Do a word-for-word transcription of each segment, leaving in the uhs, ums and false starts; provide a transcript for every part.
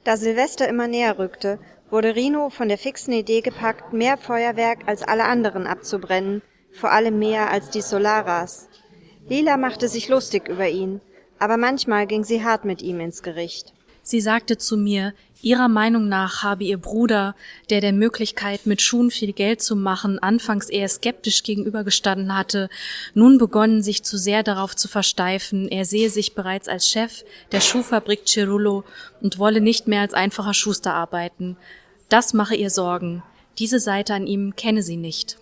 Da Silvester immer näher rückte, wurde Rino von der fixen Idee gepackt, mehr Feuerwerk als alle anderen abzubrennen, vor allem mehr als die Solaras. Lila machte sich lustig über ihn, aber manchmal ging sie hart mit ihm ins Gericht. Sie sagte zu mir, ihrer Meinung nach habe ihr Bruder, der der Möglichkeit, mit Schuhen viel Geld zu machen, anfangs eher skeptisch gegenübergestanden hatte, nun begonnen, sich zu sehr darauf zu versteifen. Er sehe sich bereits als Chef der Schuhfabrik Cerullo und wolle nicht mehr als einfacher Schuster arbeiten. Das mache ihr Sorgen. Diese Seite an ihm kenne sie nicht.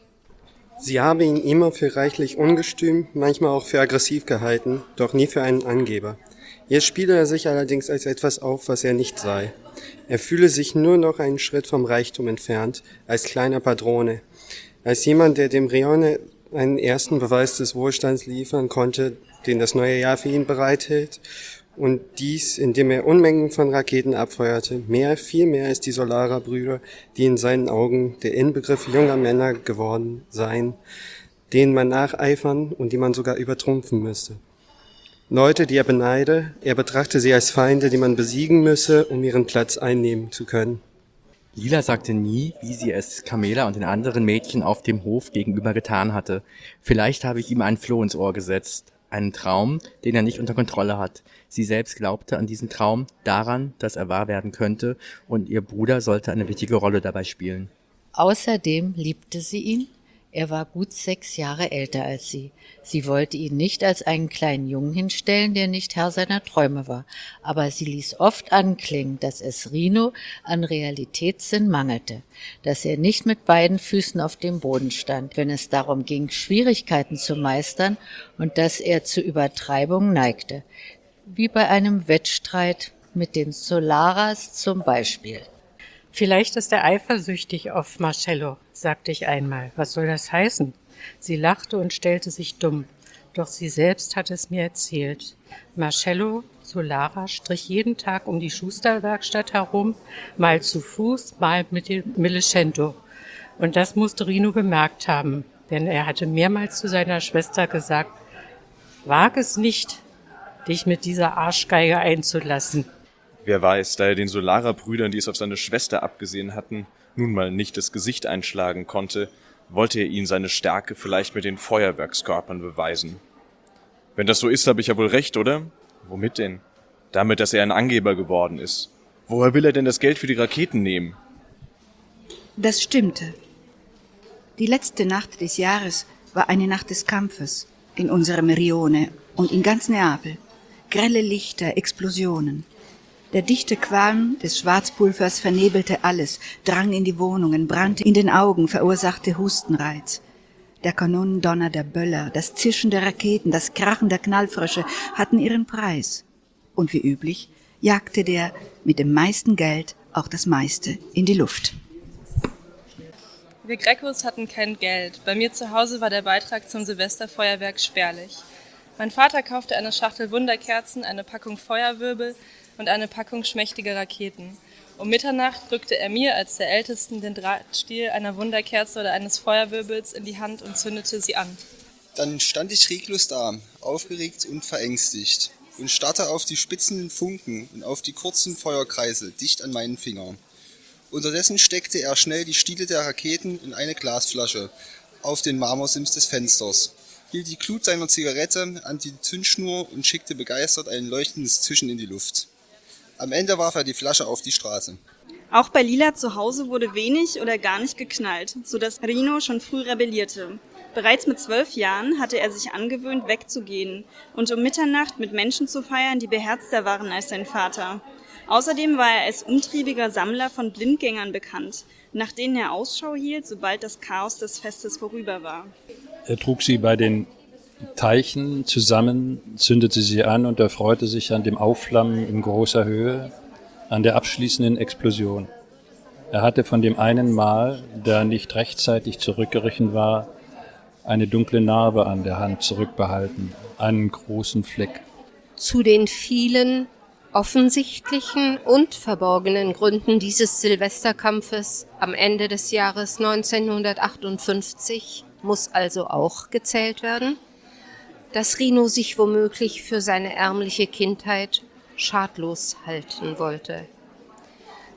Sie habe ihn immer für reichlich ungestüm, manchmal auch für aggressiv gehalten, doch nie für einen Angeber. Jetzt spiele er sich allerdings als etwas auf, was er nicht sei. Er fühle sich nur noch einen Schritt vom Reichtum entfernt, als kleiner Padrone, als jemand, der dem Rione einen ersten Beweis des Wohlstands liefern konnte, den das neue Jahr für ihn bereithält, und dies, indem er Unmengen von Raketen abfeuerte, mehr, viel mehr als die Solara-Brüder, die in seinen Augen der Inbegriff junger Männer geworden seien, denen man nacheifern und die man sogar übertrumpfen müsste. Leute, die er beneide, er betrachte sie als Feinde, die man besiegen müsse, um ihren Platz einnehmen zu können. Lila sagte nie, wie sie es Camilla und den anderen Mädchen auf dem Hof gegenüber getan hatte. Vielleicht habe ich ihm einen Floh ins Ohr gesetzt, einen Traum, den er nicht unter Kontrolle hat. Sie selbst glaubte an diesen Traum, daran, dass er wahr werden könnte, und ihr Bruder sollte eine wichtige Rolle dabei spielen. Außerdem liebte sie ihn. Er war gut sechs Jahre älter als sie. Sie wollte ihn nicht als einen kleinen Jungen hinstellen, der nicht Herr seiner Träume war. Aber sie ließ oft anklingen, dass es Rino an Realitätssinn mangelte, dass er nicht mit beiden Füßen auf dem Boden stand, wenn es darum ging, Schwierigkeiten zu meistern, und dass er zu Übertreibungen neigte, wie bei einem Wettstreit mit den Solaras zum Beispiel. Vielleicht ist er eifersüchtig auf Marcello, sagte ich einmal. Was soll das heißen? Sie lachte und stellte sich dumm. Doch sie selbst hatte es mir erzählt. Marcello Solara strich jeden Tag um die Schusterwerkstatt herum, mal zu Fuß, mal mit dem Millicento. Und das musste Rino bemerkt haben, denn er hatte mehrmals zu seiner Schwester gesagt, wag es nicht, dich mit dieser Arschgeige einzulassen. Wer weiß, da er den Solara-Brüdern, die es auf seine Schwester abgesehen hatten, nun mal nicht das Gesicht einschlagen konnte, wollte er ihnen seine Stärke vielleicht mit den Feuerwerkskörpern beweisen. Wenn das so ist, habe ich ja wohl recht, oder? Womit denn? Damit, dass er ein Angeber geworden ist. Woher will er denn das Geld für die Raketen nehmen? Das stimmte. Die letzte Nacht des Jahres war eine Nacht des Kampfes in unserem Rione und in ganz Neapel. Grelle Lichter, Explosionen. Der dichte Qualm des Schwarzpulvers vernebelte alles, drang in die Wohnungen, brannte in den Augen, verursachte Hustenreiz. Der Kanonendonner der Böller, das Zischen der Raketen, das Krachen der Knallfrösche hatten ihren Preis. Und wie üblich jagte der mit dem meisten Geld auch das meiste in die Luft. Wir Grecos hatten kein Geld. Bei mir zu Hause war der Beitrag zum Silvesterfeuerwerk spärlich. Mein Vater kaufte eine Schachtel Wunderkerzen, eine Packung Feuerwirbel und eine Packung schmächtiger Raketen. Um Mitternacht drückte er mir als der Ältesten den Drahtstiel einer Wunderkerze oder eines Feuerwirbels in die Hand und zündete sie an. Dann stand ich reglos da, aufgeregt und verängstigt, und starrte auf die spitzenden Funken und auf die kurzen Feuerkreise dicht an meinen Fingern. Unterdessen steckte er schnell die Stiele der Raketen in eine Glasflasche auf den Marmorsims des Fensters, hielt die Glut seiner Zigarette an die Zündschnur und schickte begeistert ein leuchtendes Zischen in die Luft. Am Ende warf er die Flasche auf die Straße. Auch bei Lila zu Hause wurde wenig oder gar nicht geknallt, sodass Rino schon früh rebellierte. Bereits mit zwölf Jahren hatte er sich angewöhnt, wegzugehen und um Mitternacht mit Menschen zu feiern, die beherzter waren als sein Vater. Außerdem war er als umtriebiger Sammler von Blindgängern bekannt, nach denen er Ausschau hielt, sobald das Chaos des Festes vorüber war. Er trug sie bei den Teichen zusammen, zündete sie an und erfreute sich an dem Aufflammen in großer Höhe, an der abschließenden Explosion. Er hatte von dem einen Mal, da nicht rechtzeitig zurückgerichtet war, eine dunkle Narbe an der Hand zurückbehalten, einen großen Fleck. Zu den vielen offensichtlichen und verborgenen Gründen dieses Silvesterkampfes am Ende des Jahres neunzehnhundertachtundfünfzig muss also auch gezählt werden, dass Rino sich womöglich für seine ärmliche Kindheit schadlos halten wollte.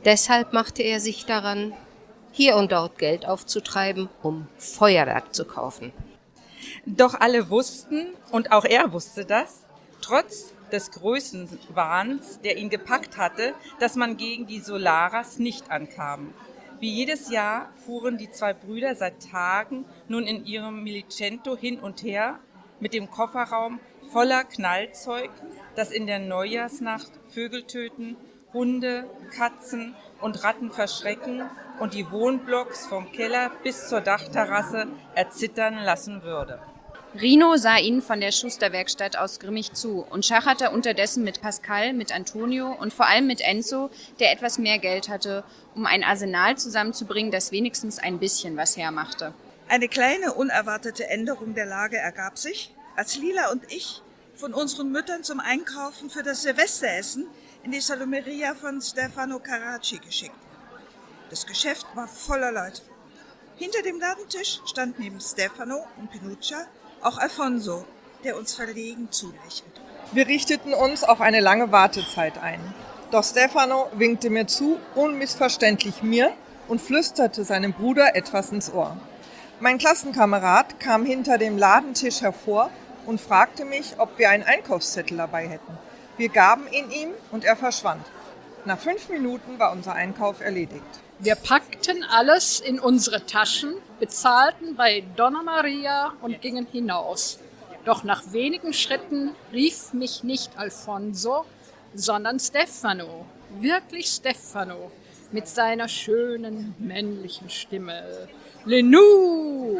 Deshalb machte er sich daran, hier und dort Geld aufzutreiben, um Feuerwerk zu kaufen. Doch alle wussten, und auch er wusste das, trotz des Größenwahns, der ihn gepackt hatte, dass man gegen die Solaras nicht ankam. Wie jedes Jahr fuhren die zwei Brüder seit Tagen nun in ihrem Milicento hin und her mit dem Kofferraum voller Knallzeug, das in der Neujahrsnacht Vögel töten, Hunde, Katzen und Ratten verschrecken und die Wohnblocks vom Keller bis zur Dachterrasse erzittern lassen würde. Rino sah ihnen von der Schusterwerkstatt aus grimmig zu und schacherte unterdessen mit Pascal, mit Antonio und vor allem mit Enzo, der etwas mehr Geld hatte, um ein Arsenal zusammenzubringen, das wenigstens ein bisschen was hermachte. Eine kleine, unerwartete Änderung der Lage ergab sich, als Lila und ich von unseren Müttern zum Einkaufen für das Silvesteressen in die Salumeria von Stefano Carracci geschickt wurden. Das Geschäft war voller Leute. Hinter dem Ladentisch stand neben Stefano und Pinuccia auch Alfonso, der uns verlegen zulächelte. Wir richteten uns auf eine lange Wartezeit ein. Doch Stefano winkte mir zu, unmissverständlich mir, und flüsterte seinem Bruder etwas ins Ohr. Mein Klassenkamerad kam hinter dem Ladentisch hervor und fragte mich, ob wir einen Einkaufszettel dabei hätten. Wir gaben ihn ihm und er verschwand. Nach fünf Minuten war unser Einkauf erledigt. Wir packten alles in unsere Taschen, bezahlten bei Donna Maria und gingen hinaus. Doch nach wenigen Schritten rief mich nicht Alfonso, sondern Stefano, wirklich Stefano, mit seiner schönen männlichen Stimme. Lenou!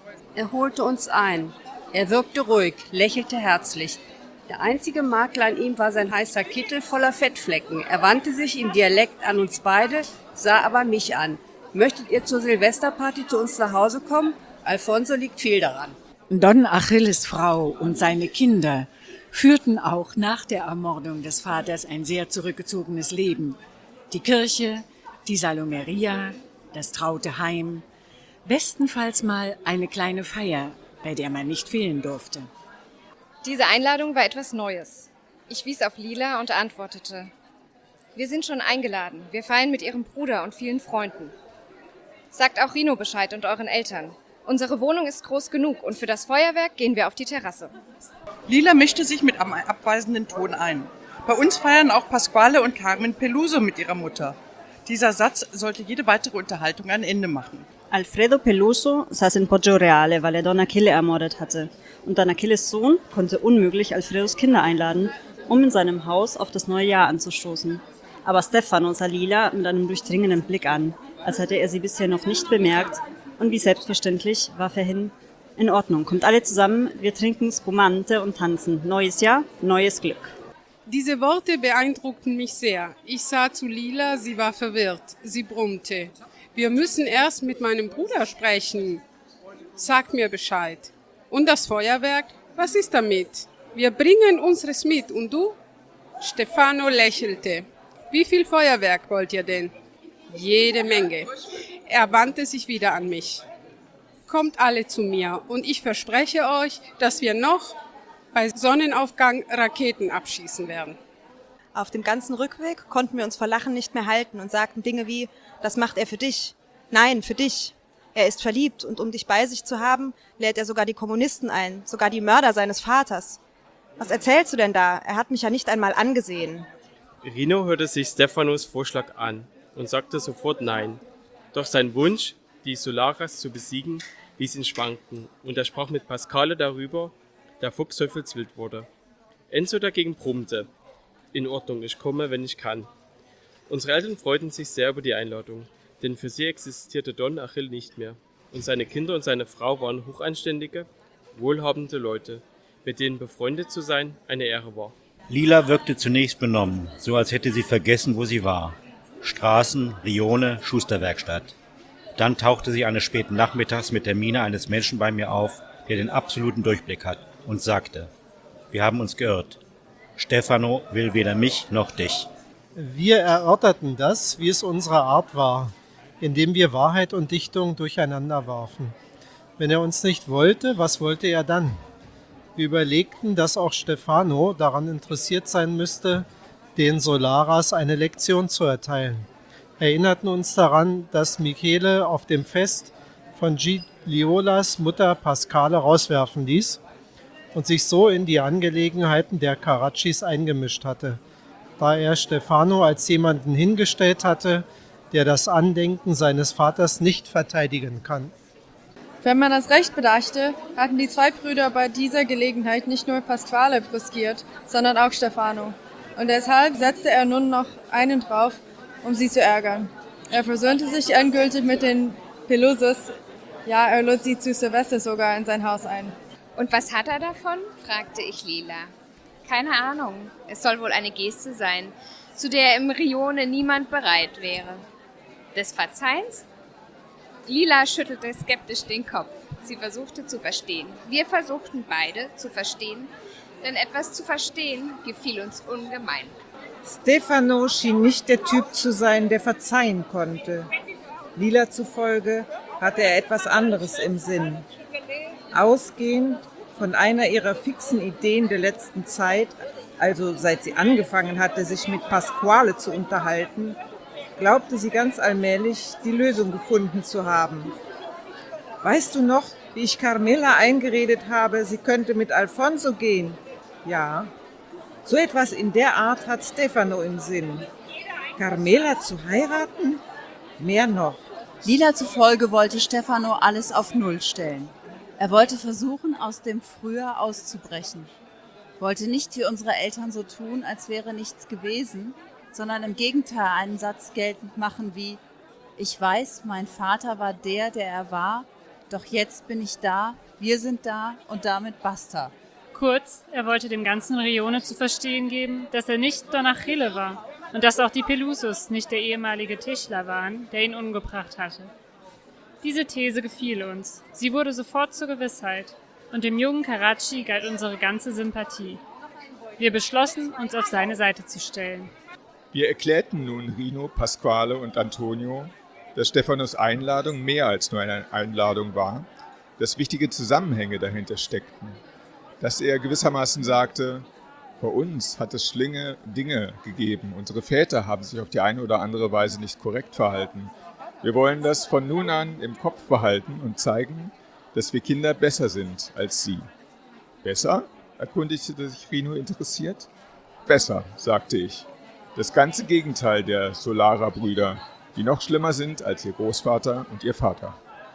Er holte uns ein. Er wirkte ruhig, lächelte herzlich. Der einzige Makel an ihm war sein heißer Kittel voller Fettflecken. Er wandte sich im Dialekt an uns beide, sah aber mich an. Möchtet ihr zur Silvesterparty zu uns nach Hause kommen? Alfonso liegt viel daran. Don Achilles Frau und seine Kinder führten auch nach der Ermordung des Vaters ein sehr zurückgezogenes Leben. Die Kirche, die Salumeria, das traute Heim, bestenfalls mal eine kleine Feier, bei der man nicht fehlen durfte. Diese Einladung war etwas Neues. Ich wies auf Lila und antwortete: Wir sind schon eingeladen. Wir feiern mit Ihrem Bruder und vielen Freunden. Sagt auch Rino Bescheid und euren Eltern. Unsere Wohnung ist groß genug und für das Feuerwerk gehen wir auf die Terrasse. Lila mischte sich mit einem abweisenden Ton ein. Bei uns feiern auch Pasquale und Carmen Peluso mit ihrer Mutter. Dieser Satz sollte jede weitere Unterhaltung ein Ende machen. Alfredo Peluso saß in Poggioreale, weil er Don Achille ermordet hatte. Und Don Achilles Sohn konnte unmöglich Alfredos Kinder einladen, um in seinem Haus auf das neue Jahr anzustoßen. Aber Stefano sah Lila mit einem durchdringenden Blick an, als hätte er sie bisher noch nicht bemerkt, und wie selbstverständlich warf er hin: In Ordnung, kommt alle zusammen, wir trinken Spumante und tanzen. Neues Jahr, neues Glück. Diese Worte beeindruckten mich sehr. Ich sah zu Lila, sie war verwirrt. Sie brummte: Wir müssen erst mit meinem Bruder sprechen. Sagt mir Bescheid. Und das Feuerwerk? Was ist damit? Wir bringen unseres mit. Und du? Stefano lächelte. Wie viel Feuerwerk wollt ihr denn? Jede Menge. Er wandte sich wieder an mich. Kommt alle zu mir und ich verspreche euch, dass wir noch bei Sonnenaufgang Raketen abschießen werden. Auf dem ganzen Rückweg konnten wir uns vor Lachen nicht mehr halten und sagten Dinge wie: Das macht er für dich. Nein, für dich. Er ist verliebt und um dich bei sich zu haben, lädt er sogar die Kommunisten ein, sogar die Mörder seines Vaters. Was erzählst du denn da? Er hat mich ja nicht einmal angesehen. Rino hörte sich Stefanos Vorschlag an und sagte sofort Nein. Doch sein Wunsch, die Solaras zu besiegen, ließ ihn schwanken und er sprach mit Pasquale darüber, der Fuchs teufelswild wurde. Enzo dagegen brummte: In Ordnung, ich komme, wenn ich kann. Unsere Eltern freuten sich sehr über die Einladung, denn für sie existierte Don Achille nicht mehr und seine Kinder und seine Frau waren hochanständige, wohlhabende Leute, mit denen befreundet zu sein eine Ehre war. Lila wirkte zunächst benommen, so als hätte sie vergessen, wo sie war. Straßen, Rione, Schusterwerkstatt. Dann tauchte sie eines späten Nachmittags mit der Miene eines Menschen bei mir auf, der den absoluten Durchblick hat, und sagte: Wir haben uns geirrt. Stefano will weder mich noch dich. Wir erörterten das, wie es unsere Art war, indem wir Wahrheit und Dichtung durcheinander warfen. Wenn er uns nicht wollte, was wollte er dann? Wir überlegten, dass auch Stefano daran interessiert sein müsste, den Solaras eine Lektion zu erteilen. erinnerten uns daran, dass Michele auf dem Fest von Gigliolas Mutter Pasquale rauswerfen ließ und sich so in die Angelegenheiten der Carraccis eingemischt hatte, da er Stefano als jemanden hingestellt hatte, der das Andenken seines Vaters nicht verteidigen kann. Wenn man das Recht bedachte, hatten die zwei Brüder bei dieser Gelegenheit nicht nur Pasquale brüskiert, sondern auch Stefano. Und deshalb setzte er nun noch einen drauf, um sie zu ärgern. Er versöhnte sich endgültig mit den Pelusos. Ja, er lud sie zu Silvester sogar in sein Haus ein. Und was hat er davon? Fragte ich Lila. Keine Ahnung. Es soll wohl eine Geste sein, zu der im Rione niemand bereit wäre. Des Verzeihens? Lila schüttelte skeptisch den Kopf. Sie versuchte zu verstehen. Wir versuchten beide zu verstehen, denn etwas zu verstehen gefiel uns ungemein. Stefano schien nicht der Typ zu sein, der verzeihen konnte. Lila zufolge hatte er etwas anderes im Sinn. Ausgehend von einer ihrer fixen Ideen der letzten Zeit, also seit sie angefangen hatte, sich mit Pasquale zu unterhalten, glaubte sie ganz allmählich, die Lösung gefunden zu haben. Weißt du noch, wie ich Carmela eingeredet habe, sie könnte mit Alfonso gehen? Ja. So etwas in der Art hat Stefano im Sinn. Carmela zu heiraten? Mehr noch. Lila zufolge wollte Stefano alles auf Null stellen. Er wollte versuchen, aus dem Früher auszubrechen. Wollte nicht wie unsere Eltern so tun, als wäre nichts gewesen, sondern im Gegenteil einen Satz geltend machen wie: Ich weiß, mein Vater war der, der er war, doch jetzt bin ich da, wir sind da und damit basta. Kurz, er wollte dem ganzen Rione zu verstehen geben, dass er nicht Don Achille war und dass auch die Pelusos nicht der ehemalige Tischler waren, der ihn umgebracht hatte. Diese These gefiel uns. Sie wurde sofort zur Gewissheit und dem jungen Carracci galt unsere ganze Sympathie. Wir beschlossen, uns auf seine Seite zu stellen. Wir erklärten nun Rino, Pasquale und Antonio, dass Stefanos Einladung mehr als nur eine Einladung war, dass wichtige Zusammenhänge dahinter steckten, dass er gewissermaßen sagte: Bei uns hat es schlinge Dinge gegeben, unsere Väter haben sich auf die eine oder andere Weise nicht korrekt verhalten. Wir wollen das von nun an im Kopf behalten und zeigen, dass wir Kinder besser sind als sie. Besser? Erkundigte sich Rino interessiert. Besser, sagte ich. Das ganze Gegenteil der Solara-Brüder, die noch schlimmer sind als ihr Großvater und ihr Vater.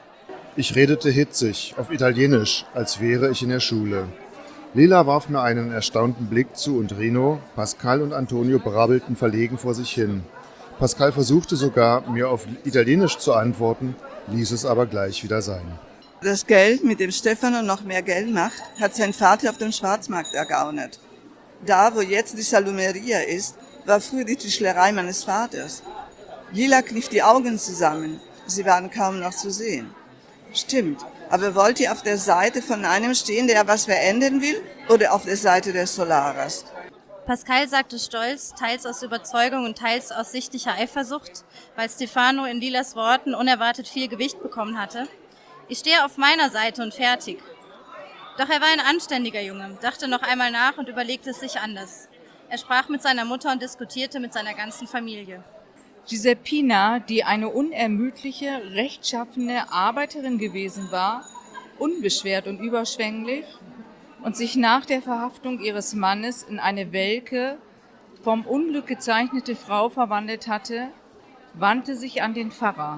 Ich redete hitzig, auf Italienisch, als wäre ich in der Schule. Lila warf mir einen erstaunten Blick zu und Rino, Pascal und Antonio brabbelten verlegen vor sich hin. Pascal versuchte sogar, mir auf Italienisch zu antworten, ließ es aber gleich wieder sein. Das Geld, mit dem Stefano noch mehr Geld macht, hat sein Vater auf dem Schwarzmarkt ergaunert. Da, wo jetzt die Salumeria ist, war früher die Tischlerei meines Vaters. Lila kniff die Augen zusammen. Sie waren kaum noch zu sehen. Stimmt, aber wollt ihr auf der Seite von einem stehen, der was verändern will, oder auf der Seite der Solaras? Pascal sagte stolz, teils aus Überzeugung und teils aus sichtlicher Eifersucht, weil Stefano in Lilas Worten unerwartet viel Gewicht bekommen hatte: Ich stehe auf meiner Seite und fertig. Doch er war ein anständiger Junge, dachte noch einmal nach und überlegte es sich anders. Er sprach mit seiner Mutter und diskutierte mit seiner ganzen Familie. Giuseppina, die eine unermüdliche, rechtschaffene Arbeiterin gewesen war, unbeschwert und überschwänglich, und sich nach der Verhaftung ihres Mannes in eine welke, vom Unglück gezeichnete Frau verwandelt hatte, wandte sich an den Pfarrer.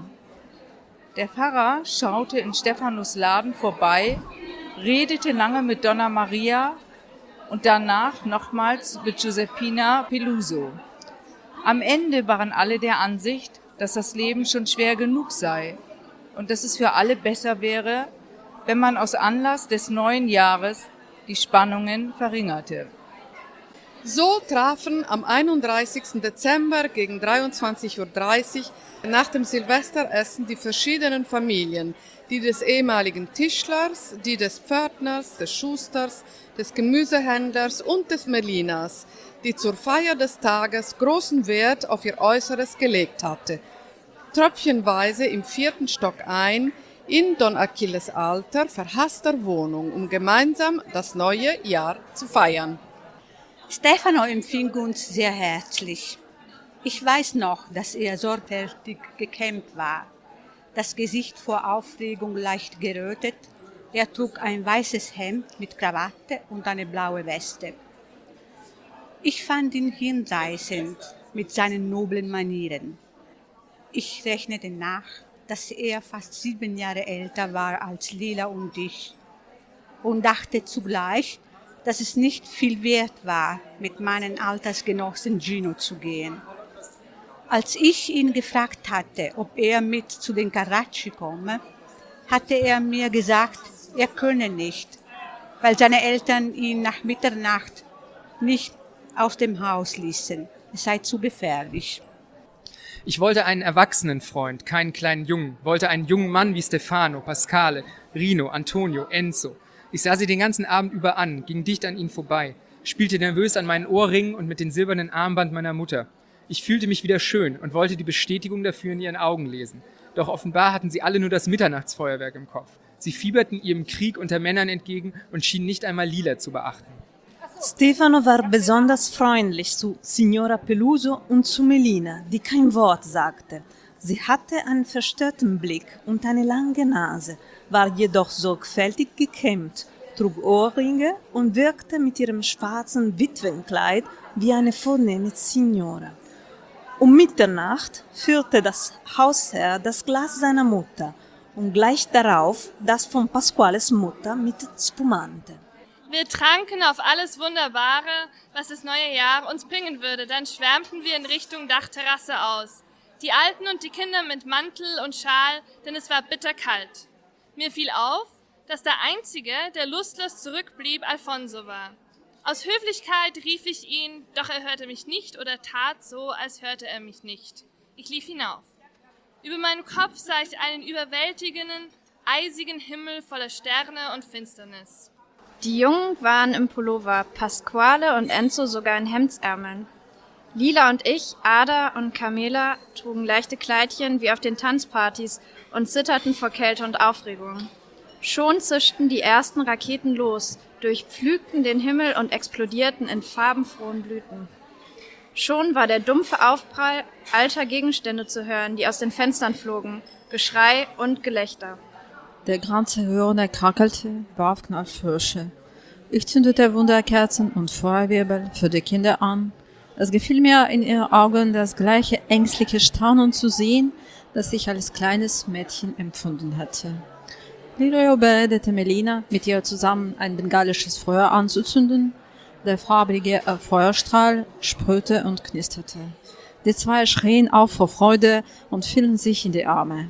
Der Pfarrer schaute in Stefanos Laden vorbei, redete lange mit Donna Maria und danach nochmals mit Giuseppina Peluso. Am Ende waren alle der Ansicht, dass das Leben schon schwer genug sei und dass es für alle besser wäre, wenn man aus Anlass des neuen Jahres die Spannungen verringerte. So trafen am einunddreißigsten Dezember gegen dreiundzwanzig Uhr dreißig nach dem Silvesteressen die verschiedenen Familien, die des ehemaligen Tischlers, die des Pförtners, des Schusters, des Gemüsehändlers und des Melinas, die zur Feier des Tages großen Wert auf ihr Äußeres gelegt hatte, tröpfchenweise im vierten Stock ein, in Don Achilles alter, verhasster Wohnung, um gemeinsam das neue Jahr zu feiern. Stefano empfing uns sehr herzlich. Ich weiß noch, dass er sorgfältig gekämmt war, das Gesicht vor Aufregung leicht gerötet. Er trug ein weißes Hemd mit Krawatte und eine blaue Weste. Ich fand ihn hinreißend mit seinen noblen Manieren. Ich rechnete nach, dass er fast sieben Jahre älter war als Lila und ich und dachte zugleich, dass es nicht viel wert war, mit meinen Altersgenossen Gino zu gehen. Als ich ihn gefragt hatte, ob er mit zu den Carracci komme, hatte er mir gesagt, er könne nicht, weil seine Eltern ihn nach Mitternacht nicht aus dem Haus ließen. Es sei zu gefährlich. Ich wollte einen erwachsenen Freund, keinen kleinen Jungen, wollte einen jungen Mann wie Stefano, Pasquale, Rino, Antonio, Enzo. Ich sah sie den ganzen Abend über an, ging dicht an ihnen vorbei, spielte nervös an meinen Ohrringen und mit den silbernen Armband meiner Mutter. Ich fühlte mich wieder schön und wollte die Bestätigung dafür in ihren Augen lesen. Doch offenbar hatten sie alle nur das Mitternachtsfeuerwerk im Kopf. Sie fieberten ihrem Krieg unter Männern entgegen und schienen nicht einmal Lila zu beachten. Stefano war besonders freundlich zu Signora Peluso und zu Melina, die kein Wort sagte. Sie hatte einen verstörten Blick und eine lange Nase, war jedoch sorgfältig gekämmt, trug Ohrringe und wirkte mit ihrem schwarzen Witwenkleid wie eine vornehme Signora. Um Mitternacht führte das Hausherr das Glas seiner Mutter und gleich darauf das von Pasquales Mutter mit Spumante. Wir tranken auf alles Wunderbare, was das neue Jahr uns bringen würde. Dann schwärmten wir in Richtung Dachterrasse aus. Die Alten und die Kinder mit Mantel und Schal, denn es war bitterkalt. Mir fiel auf, dass der Einzige, der lustlos zurückblieb, Alfonso war. Aus Höflichkeit rief ich ihn, doch er hörte mich nicht oder tat so, als hörte er mich nicht. Ich lief hinauf. Über meinem Kopf sah ich einen überwältigenden, eisigen Himmel voller Sterne und Finsternis. Die Jungen waren im Pullover, Pasquale und Enzo sogar in Hemdsärmeln. Lila und ich, Ada und Carmela, trugen leichte Kleidchen wie auf den Tanzpartys und zitterten vor Kälte und Aufregung. Schon zischten die ersten Raketen los, durchpflügten den Himmel und explodierten in farbenfrohen Blüten. Schon war der dumpfe Aufprall alter Gegenstände zu hören, die aus den Fenstern flogen, Geschrei und Gelächter. Der ganze Hörner krackelte, warf Knallfrösche. Ich zündete Wunderkerzen und Feuerwirbel für die Kinder an. Es gefiel mir, in ihren Augen das gleiche ängstliche Staunen zu sehen, das ich als kleines Mädchen empfunden hatte. Lirio beredete Melina, mit ihr zusammen ein bengalisches Feuer anzuzünden. Der farbige Feuerstrahl sprühte und knisterte. Die zwei schrien auf vor Freude und fielen sich in die Arme.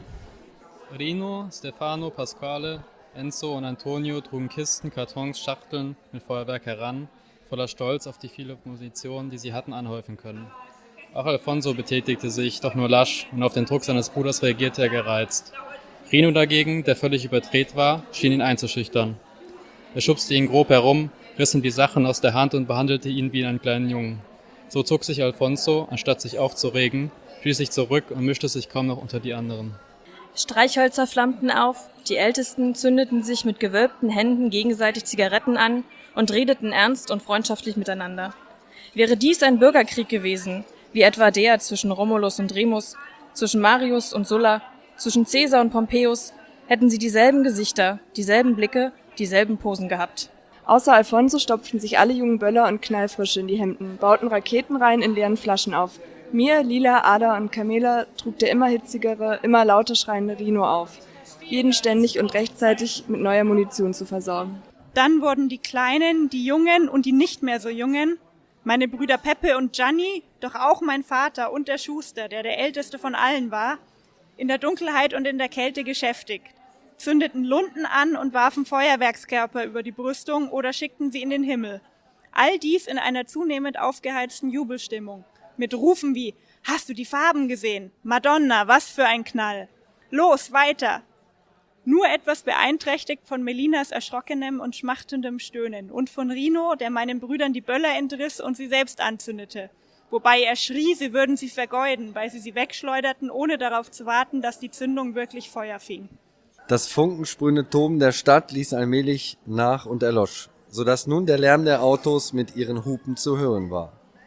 Rino, Stefano, Pasquale, Enzo und Antonio trugen Kisten, Kartons, Schachteln mit Feuerwerk heran, voller Stolz auf die viele Munition, die sie hatten anhäufen können. Auch Alfonso betätigte sich, doch nur lasch, und auf den Druck seines Bruders reagierte er gereizt. Rino dagegen, der völlig überdreht war, schien ihn einzuschüchtern. Er schubste ihn grob herum, riss ihm die Sachen aus der Hand und behandelte ihn wie einen kleinen Jungen. So zog sich Alfonso, anstatt sich aufzuregen, schließlich zurück und mischte sich kaum noch unter die anderen. Streichhölzer flammten auf, die Ältesten zündeten sich mit gewölbten Händen gegenseitig Zigaretten an und redeten ernst und freundschaftlich miteinander. Wäre dies ein Bürgerkrieg gewesen, wie etwa der zwischen Romulus und Remus, zwischen Marius und Sulla, zwischen Caesar und Pompeius, hätten sie dieselben Gesichter, dieselben Blicke, dieselben Posen gehabt. Außer Alfonso stopften sich alle jungen Böller und Knallfrische in die Hemden, bauten Raketenreihen in leeren Flaschen auf. Mir, Lila, Ada und Carmela trug der immer hitzigere, immer lauter schreiende Rino auf, jeden ständig und rechtzeitig mit neuer Munition zu versorgen. Dann wurden die Kleinen, die Jungen und die nicht mehr so Jungen, meine Brüder Peppe und Gianni, doch auch mein Vater und der Schuster, der der älteste von allen war, in der Dunkelheit und in der Kälte geschäftigt, zündeten Lunten an und warfen Feuerwerkskörper über die Brüstung oder schickten sie in den Himmel. All dies in einer zunehmend aufgeheizten Jubelstimmung. Mit Rufen wie, hast du die Farben gesehen? Madonna, was für ein Knall! Los, weiter! Nur etwas beeinträchtigt von Melinas erschrockenem und schmachtendem Stöhnen und von Rino, der meinen Brüdern die Böller entriss und sie selbst anzündete. Wobei er schrie, sie würden sie vergeuden, weil sie sie wegschleuderten, ohne darauf zu warten, dass die Zündung wirklich Feuer fing. Das funkensprühende Toben der Stadt ließ allmählich nach und erlosch, sodass nun der Lärm der Autos mit ihren Hupen zu hören war.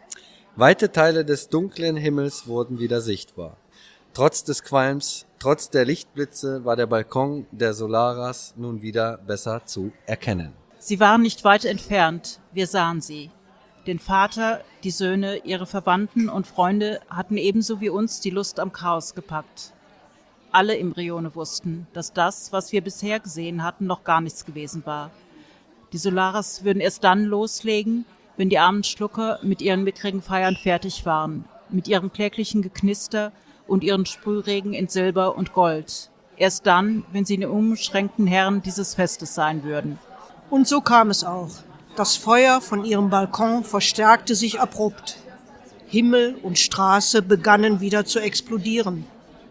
Weite Teile des dunklen Himmels wurden wieder sichtbar. Trotz des Qualms, trotz der Lichtblitze war der Balkon der Solaras nun wieder besser zu erkennen. Sie waren nicht weit entfernt, wir sahen sie. Den Vater, die Söhne, ihre Verwandten und Freunde hatten ebenso wie uns die Lust am Chaos gepackt. Alle im Rione wussten, dass das, was wir bisher gesehen hatten, noch gar nichts gewesen war. Die Solaras würden erst dann loslegen, wenn die armen Schlucker mit ihren mickrigen Feiern fertig waren, mit ihrem kläglichen Geknister und ihren Sprühregen in Silber und Gold. Erst dann, wenn sie die unbeschränkten Herren dieses Festes sein würden. Und so kam es auch. Das Feuer von ihrem Balkon verstärkte sich abrupt. Himmel und Straße begannen wieder zu explodieren.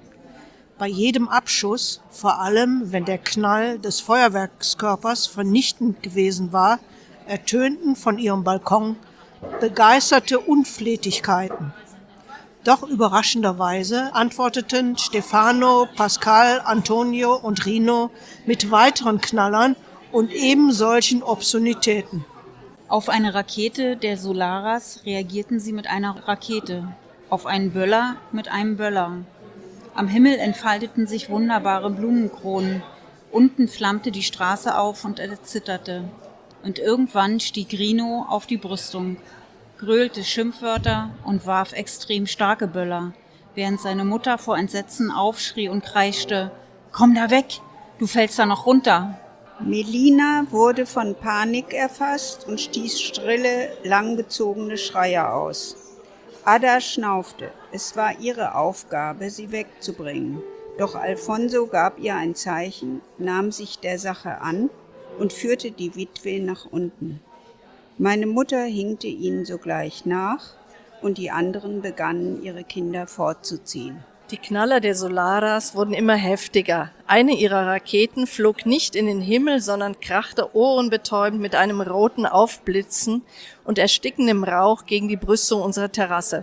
Bei jedem Abschuss, vor allem wenn der Knall des Feuerwerkskörpers vernichtend gewesen war, ertönten von ihrem Balkon begeisterte Unflätigkeiten. Doch überraschenderweise antworteten Stefano, Pascal, Antonio und Rino mit weiteren Knallern und eben solchen Obszönitäten. Auf eine Rakete der Solaras reagierten sie mit einer Rakete, auf einen Böller mit einem Böller. Am Himmel entfalteten sich wunderbare Blumenkronen, unten flammte die Straße auf und erzitterte. Und irgendwann stieg Rino auf die Brüstung, gröhlte Schimpfwörter und warf extrem starke Böller, während seine Mutter vor Entsetzen aufschrie und kreischte: »Komm da weg, du fällst da noch runter!« Melina wurde von Panik erfasst und stieß schrille, langgezogene Schreie aus. Ada schnaufte. Es war ihre Aufgabe, sie wegzubringen. Doch Alfonso gab ihr ein Zeichen, nahm sich der Sache an und führte die Witwe nach unten. Meine Mutter hinkte ihnen sogleich nach und die anderen begannen, ihre Kinder fortzuziehen. Die Knaller der Solaras wurden immer heftiger. Eine ihrer Raketen flog nicht in den Himmel, sondern krachte ohrenbetäubend mit einem roten Aufblitzen und erstickendem Rauch gegen die Brüstung unserer Terrasse.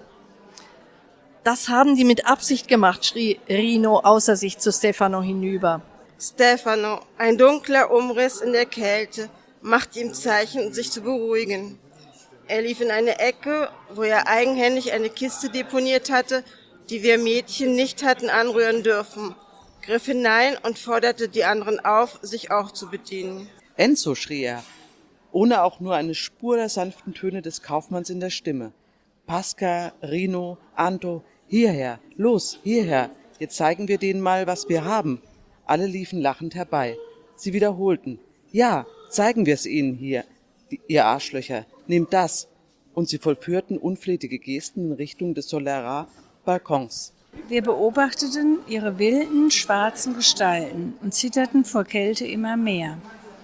»Das haben die mit Absicht gemacht«, schrie Rino außer sich zu Stefano hinüber. Stefano, ein dunkler Umriss in der Kälte, machte ihm Zeichen, sich zu beruhigen. Er lief in eine Ecke, wo er eigenhändig eine Kiste deponiert hatte, die wir Mädchen nicht hatten anrühren dürfen, griff hinein und forderte die anderen auf, sich auch zu bedienen. Enzo, schrie er, ohne auch nur eine Spur der sanften Töne des Kaufmanns in der Stimme. Pascal, Rino, Anto, hierher, los, hierher, jetzt zeigen wir denen mal, was wir haben. Alle liefen lachend herbei. Sie wiederholten: Ja, zeigen wir es ihnen hier, ihr Arschlöcher, nehmt das. Und sie vollführten unflätige Gesten in Richtung des Solara-Balkons. Wir beobachteten ihre wilden, schwarzen Gestalten und zitterten vor Kälte immer mehr.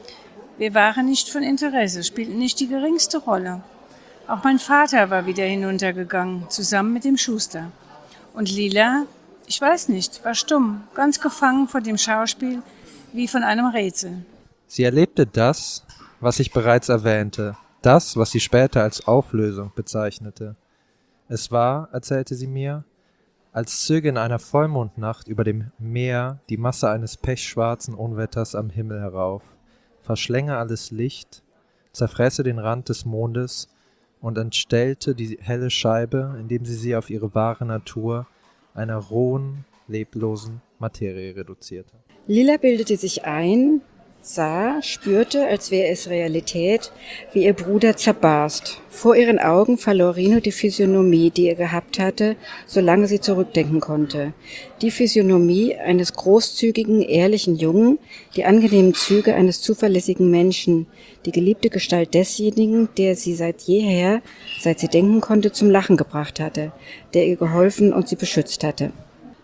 Wir waren nicht von Interesse, spielten nicht die geringste Rolle. Auch mein Vater war wieder hinuntergegangen, zusammen mit dem Schuster. Und Lila, ich weiß nicht, war stumm, ganz gefangen vor dem Schauspiel, wie von einem Rätsel. Sie erlebte das, was ich bereits erwähnte, das, was sie später als Auflösung bezeichnete. Es war, erzählte sie mir, als zöge in einer Vollmondnacht über dem Meer die Masse eines pechschwarzen Unwetters am Himmel herauf, verschlänge alles Licht, zerfresse den Rand des Mondes und entstellte die helle Scheibe, indem sie sie auf ihre wahre Natur, einer rohen, leblosen Materie reduzierte. Lila bildete sich ein, sah, spürte, als wäre es Realität, wie ihr Bruder zerbarst. Vor ihren Augen verlor Rino die Physiognomie, die er gehabt hatte, solange sie zurückdenken konnte. Die Physiognomie eines großzügigen, ehrlichen Jungen, die angenehmen Züge eines zuverlässigen Menschen, die geliebte Gestalt desjenigen, der sie seit jeher, seit sie denken konnte, zum Lachen gebracht hatte, der ihr geholfen und sie beschützt hatte.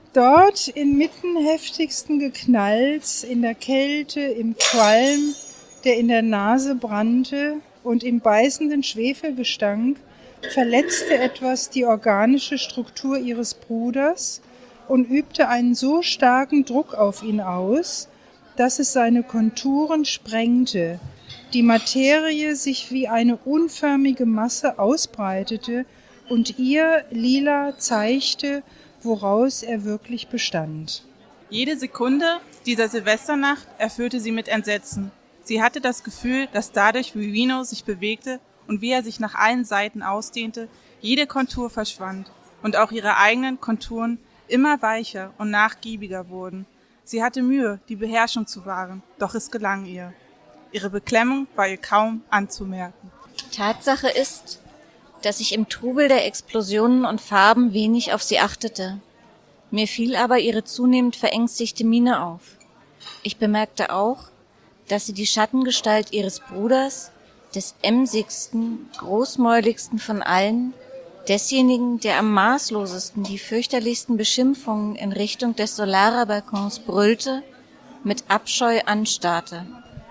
Dort inmitten heftigsten Geknalls, in der Kälte, im Qualm, der in der Nase brannte und im beißenden Schwefelgestank, verletzte etwas die organische Struktur ihres Bruders und übte einen so starken Druck auf ihn aus, dass es seine Konturen sprengte, die Materie sich wie eine unförmige Masse ausbreitete und ihr, Lila, zeigte, woraus er wirklich bestand. Jede Sekunde dieser Silvesternacht erfüllte sie mit Entsetzen. Sie hatte das Gefühl, dass dadurch, wie Rino sich bewegte und wie er sich nach allen Seiten ausdehnte, Jede Kontur verschwand und auch ihre eigenen Konturen immer weicher und nachgiebiger wurden. Sie hatte Mühe, die Beherrschung zu wahren, doch es gelang ihr. Ihre Beklemmung war ihr kaum anzumerken. Tatsache ist, dass ich im Trubel der Explosionen und Farben wenig auf sie achtete. Mir fiel aber ihre zunehmend verängstigte Miene auf. Ich bemerkte auch, dass sie die Schattengestalt ihres Bruders, des emsigsten, großmäuligsten von allen, desjenigen, der am maßlosesten die fürchterlichsten Beschimpfungen in Richtung des Solara-Balkons brüllte, mit Abscheu anstarrte.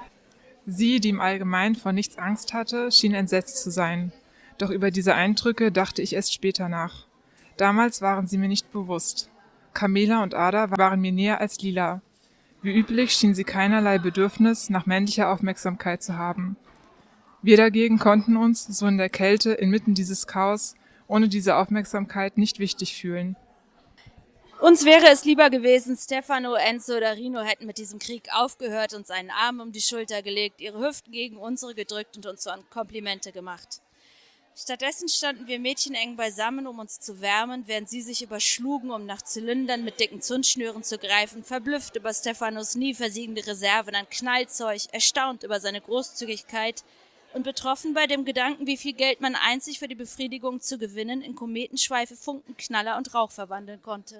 Sie, die im Allgemeinen vor nichts Angst hatte, schien entsetzt zu sein. Doch über diese Eindrücke dachte ich erst später nach. Damals waren sie mir nicht bewusst. Carmela und Ada waren mir näher als Lila. Wie üblich schien sie keinerlei Bedürfnis nach männlicher Aufmerksamkeit zu haben. Wir dagegen konnten uns, so in der Kälte, inmitten dieses Chaos, ohne diese Aufmerksamkeit nicht wichtig fühlen. Uns wäre es lieber gewesen, Stefano, Enzo oder Rino hätten mit diesem Krieg aufgehört, uns einen Arm um die Schulter gelegt, ihre Hüften gegen unsere gedrückt und uns so Komplimente gemacht. Stattdessen standen wir mädcheneng beisammen, um uns zu wärmen, während sie sich überschlugen, um nach Zylindern mit dicken Zündschnüren zu greifen, verblüfft über Stefanos nie versiegende Reserven an Knallzeug, erstaunt über seine Großzügigkeit und betroffen bei dem Gedanken, wie viel Geld man einzig für die Befriedigung zu gewinnen in Kometenschweife, Funkenknaller und Rauch verwandeln konnte.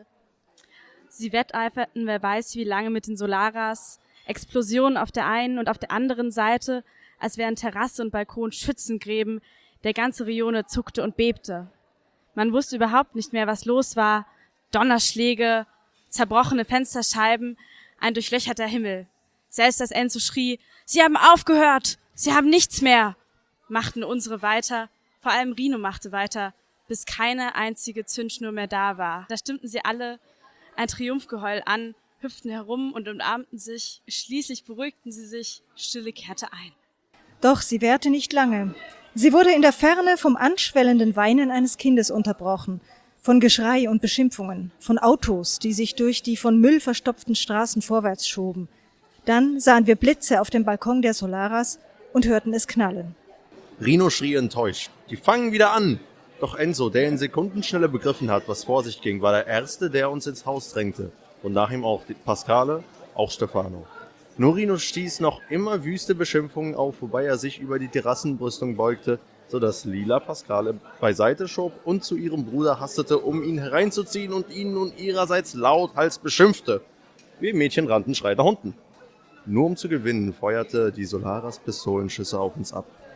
Sie wetteiferten, wer weiß wie lange, mit den Solaras, Explosionen auf der einen und auf der anderen Seite, als wären Terrasse und Balkon Schützengräben, der ganze Rione zuckte und bebte. Man wusste überhaupt nicht mehr, was los war. Donnerschläge, zerbrochene Fensterscheiben, ein durchlöcherter Himmel. Selbst als Enzo schrie, »Sie haben aufgehört! Sie haben nichts mehr!« machten unsere weiter, vor allem Rino machte weiter, bis keine einzige Zündschnur mehr da war. Da stimmten sie alle ein Triumphgeheul an, hüpften herum und umarmten sich. Schließlich beruhigten sie sich, Stille kehrte ein. Doch sie währte nicht lange. Sie wurde in der Ferne vom anschwellenden Weinen eines Kindes unterbrochen, von Geschrei und Beschimpfungen, von Autos, die sich durch die von Müll verstopften Straßen vorwärts schoben. Dann sahen wir Blitze auf dem Balkon der Solaras und hörten es knallen. Rino schrie enttäuscht. Die fangen wieder an! Doch Enzo, der in Sekundenschnelle begriffen hat, was vor sich ging, war der Erste, der uns ins Haus drängte. Und nach ihm auch Pasquale, auch Stefano. Nur Rino stieß noch immer wüste Beschimpfungen auf, wobei er sich über die Terrassenbrüstung beugte, sodass Lila Pasquale beiseite schob und zu ihrem Bruder hastete, um ihn hereinzuziehen und ihn nun ihrerseits lauthals beschimpfte. Wir Mädchen rannten schreiend nach unten. Nur um zu gewinnen, feuerte die Solaras Pistolenschüsse auf uns ab.